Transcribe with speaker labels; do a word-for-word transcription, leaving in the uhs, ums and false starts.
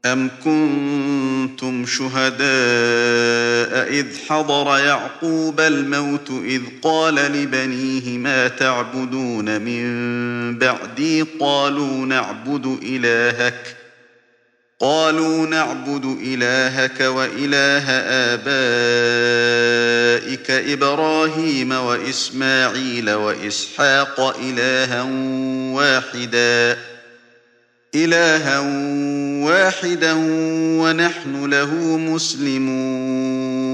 Speaker 1: أَمْ كُنتُمْ شُهَدَاءَ إِذْ حَضَرَ يَعْقُوبَ الْمَوْتُ إِذْ قَالَ لِبَنِيهِ مَا تَعْبُدُونَ مِن بَعْدِي قَالُوا نَعْبُدُ إِلَٰهَكَ قالوا نعبد إلهك وإله آبائك إبراهيم وإسماعيل وإسحاق إلها واحدا إلها واحدا ونحن له مسلمون